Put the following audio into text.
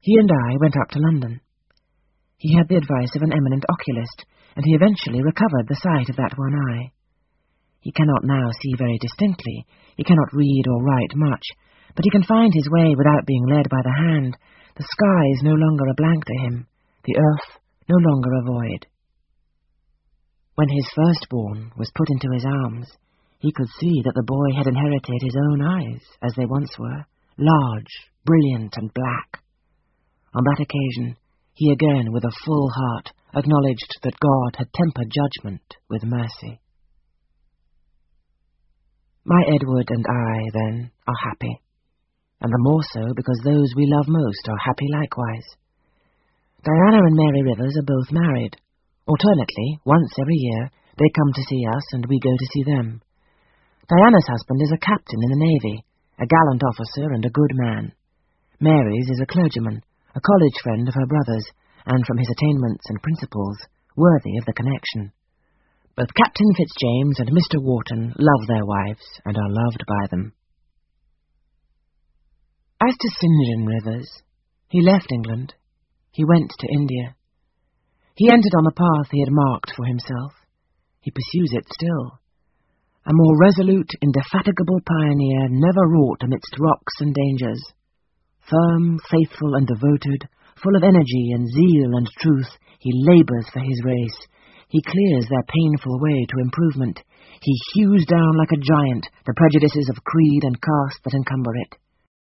He and I went up to London. He had the advice of an eminent oculist, and he eventually recovered the sight of that one eye. He cannot now see very distinctly, he cannot read or write much, but he can find his way without being led by the hand. The sky is no longer a blank to him, the earth no longer a void. When his firstborn was put into his arms, he could see that the boy had inherited his own eyes, as they once were, large, brilliant, and black. On that occasion, he again, with a full heart, acknowledged that God had tempered judgment with mercy. My Edward and I, then, are happy, and the more so because those we love most are happy likewise. Diana and Mary Rivers are both married. Alternately, once every year, they come to see us and we go to see them. Diana's husband is a captain in the Navy, a gallant officer and a good man. Mary's is a clergyman, a college friend of her brother's, and from his attainments and principles, worthy of the connection. Both Captain Fitzjames and Mr. Wharton love their wives and are loved by them. As to St. John Rivers, he left England. He went to India. He entered on the path he had marked for himself. He pursues it still. A more resolute, indefatigable pioneer never wrought amidst rocks and dangers. Firm, faithful, and devoted, full of energy and zeal and truth, he labours for his race. He clears their painful way to improvement. He hews down like a giant the prejudices of creed and caste that encumber it.